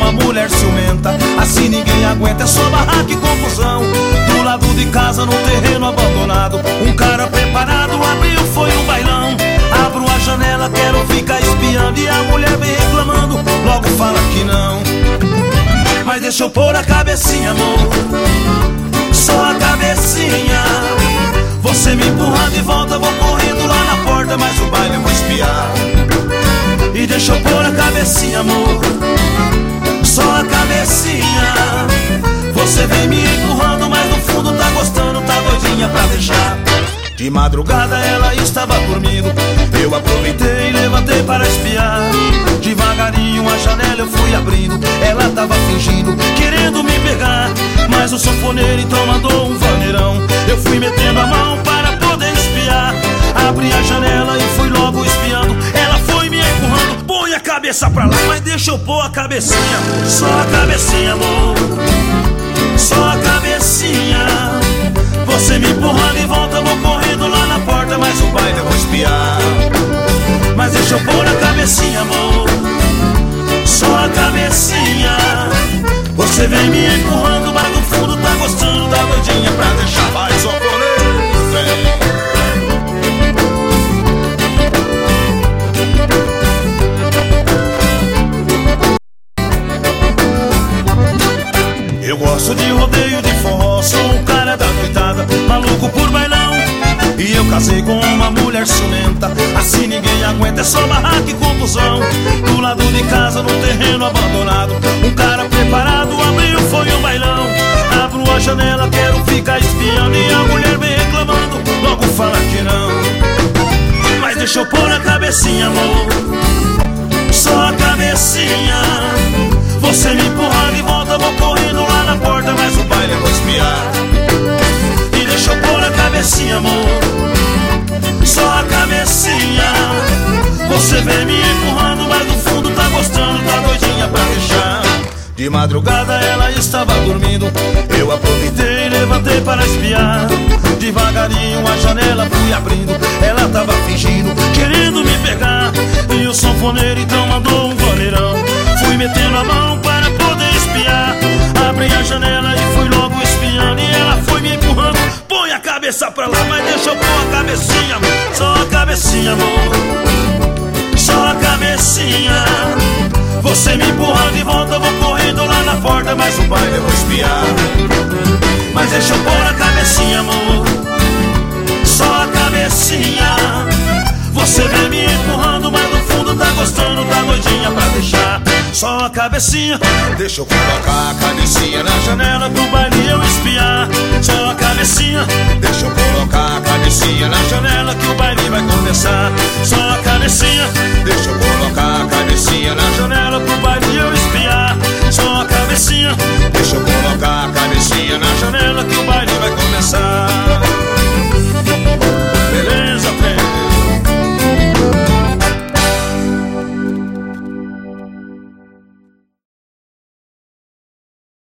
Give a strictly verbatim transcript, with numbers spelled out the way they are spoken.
uma mulher ciumenta. Assim ninguém aguenta, é só barraca e confusão. Do lado de casa, no terreno abandonado, um cara preparado abriu, foi um bailão. Abro a janela, quero ficar espiando, e a mulher vem reclamando, logo fala que não. Mas deixa eu pôr a cabecinha, amor, só a cabecinha. Você me empurra de volta, vou correndo lá na porta, mas o baile eu vou espiar. E deixa eu pôr a cabecinha, amor, só a cabecinha. Você vem me empurrando, mas no fundo tá gostando, tá doidinha pra deixar. De madrugada ela estava dormindo, eu aproveitei e levantei para espiar. Devagarinho a janela eu fui abrindo, ela tava fingindo, querendo me pegar. Mas o sanfoneiro então mandou um vaneirão, eu fui metendo a mão para poder espiar. Abri a janela e fui logo espiando, ela foi me empurrando, põe a cabeça pra lá, mas deixa eu pôr a cabecinha, só a cabecinha, amor, só a cabecinha. Você me empurrando e volta, vou correndo lá na porta, mas o baile eu vou espiar. Mas deixa eu pôr a cabecinha, amor, só a cabecinha. Você vem me empurrando, mas no fundo tá gostando, tá doidinha pra deixar. Vai, sanfoneiro, vem. Eu gosto de rodeio de forró, sou um cara da noitada, maluco por bailão. E eu casei com uma mulher ciumenta, assim ninguém aguenta, é só barraca e confusão. Do lado de casa, no terreno abandonado, um cara preparado abriu, foi um bailão. Abro a janela, quero ficar espiando, e a mulher vem reclamando, logo fala que não. Mas deixa eu pôr a cabecinha, amor, só a cabecinha. Você me empurra de volta, vou correndo lá na porta, mas o baile eu vou espiar. E deixa eu pôr a cabecinha, amor, só a cabecinha. Você vem me empurrando, mas no fundo tá gostando, tá doidinha pra deixar. De madrugada ela estava dormindo, eu aproveitei e levantei para espiar. Devagarinho a janela fui abrindo, ela tava fingindo, querendo me pegar. E o sanfoneiro então mandou um vaneirão, fui metendo a mão para poder espiar. Abri a janela e fui logo espiando, e ela foi me empurrando, põe a cabeça pra lá, mas deixa eu pôr a cabecinha, amor, só a cabecinha, amor, só a cabecinha. Você me empurra de volta, vou correndo lá na porta, mas o baile eu vou espiar. Mas deixa eu pôr a cabecinha, amor, só a cabecinha. Você vem me empurrando, mas no fundo tá gostando, tá doidinha pra deixar. Só a cabecinha, deixa eu colocar a cabecinha na janela pro baile eu espiar. Só a cabecinha, deixa eu colocar